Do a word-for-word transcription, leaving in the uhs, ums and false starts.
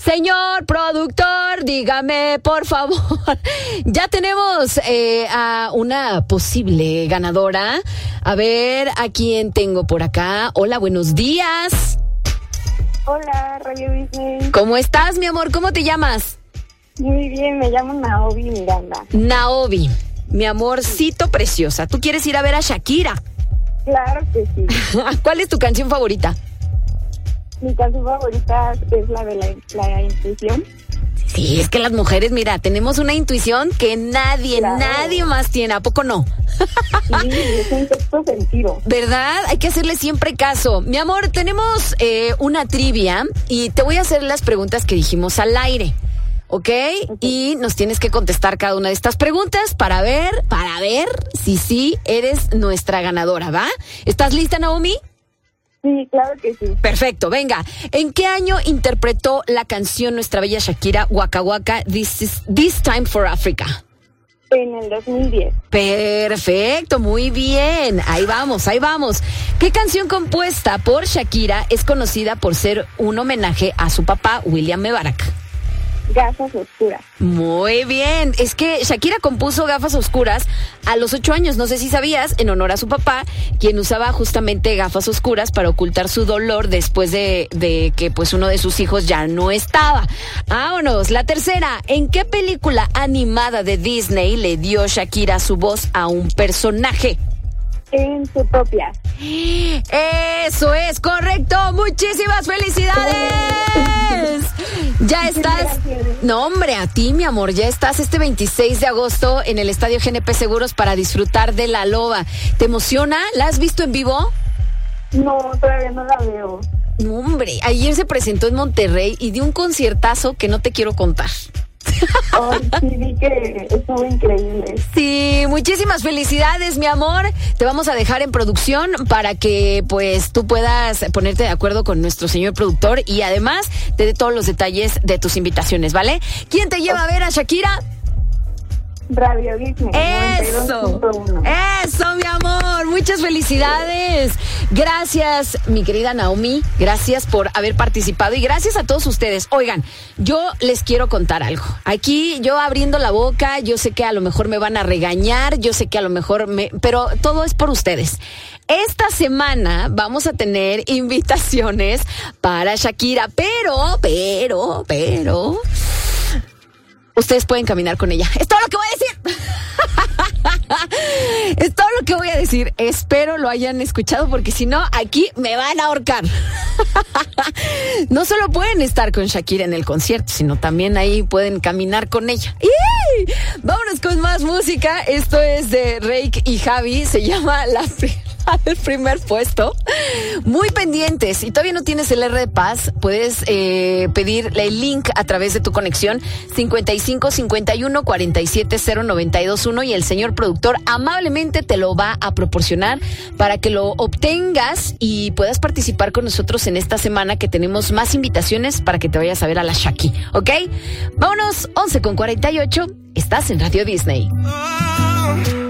Señor productor, dígame, por favor. Ya tenemos eh, a una posible ganadora. A ver, ¿a quién tengo por acá? Hola, buenos días. Hola, Radio Disney. ¿Cómo estás, mi amor? ¿Cómo te llamas? Muy bien, me llamo Naomi Miranda. Naomi, mi amorcito preciosa. ¿Tú quieres ir a ver a Shakira? Claro que sí. ¿Cuál es tu canción favorita? Mi canción favorita es la de la, la intuición. Sí, es que las mujeres, mira, tenemos una intuición que nadie, claro. nadie más tiene. ¿A poco no? Sí, es un sexto sentido. ¿Verdad? Hay que hacerle siempre caso. Mi amor, tenemos eh, una trivia y te voy a hacer las preguntas que dijimos al aire. ¿Okay? ¿ok? Y nos tienes que contestar cada una de estas preguntas para ver, para ver si sí eres nuestra ganadora, ¿va? ¿Estás lista, Naomi? Sí, claro que sí. Perfecto, venga. ¿En qué año interpretó la canción nuestra bella Shakira, Waka Waka, This is, This Time for Africa? En el dos mil diez. Perfecto, muy bien. Ahí vamos, ahí vamos. ¿Qué canción compuesta por Shakira es conocida por ser un homenaje a su papá, William Mebarak? Gafas oscuras. Muy bien. Es que Shakira compuso Gafas oscuras a los ocho años, no sé si sabías, en honor a su papá, quien usaba justamente gafas oscuras para ocultar su dolor después de, de que pues uno de sus hijos ya no estaba. Vámonos. La tercera. ¿En qué película animada de Disney le dio Shakira su voz a un personaje? En Zootopia. Eso es correcto. Muchísimas felicidades. Ya estás. No, hombre, a ti, mi amor. Ya estás este veintiséis de agosto en el Estadio G N P Seguros para disfrutar de La Loba. ¿Te emociona? ¿La has visto en vivo? No, todavía no la veo. No, hombre. Ayer se presentó en Monterrey y dio un conciertazo que no te quiero contar. Oh, sí, vi que estuvo increíble. Sí, muchísimas felicidades, mi amor. Te vamos a dejar en producción para que pues tú puedas ponerte de acuerdo con nuestro señor productor y además te dé todos los detalles de tus invitaciones, ¿vale? ¿Quién te lleva a ver a Shakira? Radio Disney. Eso, eso, mi amor, muchas felicidades. Gracias, mi querida Naomi, gracias por haber participado y gracias a todos ustedes. Oigan, yo les quiero contar algo. Aquí yo abriendo la boca, yo sé que a lo mejor me van a regañar, yo sé que a lo mejor me... pero todo es por ustedes. Esta semana vamos a tener invitaciones para Shakira, pero, pero, pero... ustedes pueden caminar con ella. Es todo lo que voy a decir. Es todo lo que voy a decir. Espero lo hayan escuchado porque si no, aquí me van a ahorcar. No solo pueden estar con Shakira en el concierto, sino también ahí pueden caminar con ella. ¡Y! Vámonos con más música. Esto es de Reik y Javi. Se llama La el primer puesto. Muy pendientes. Si todavía no tienes el R de Paz, puedes eh, pedir el link a través de tu conexión cincuenta y cinco cincuenta y uno cuarenta y siete cero noventa y dos uno y el señor productor amablemente te lo va a proporcionar para que lo obtengas y puedas participar con nosotros en esta semana que tenemos más invitaciones para que te vayas a ver a la Shaki, ¿ok? Vámonos, once con cuarenta y ocho. Estás en Radio Disney.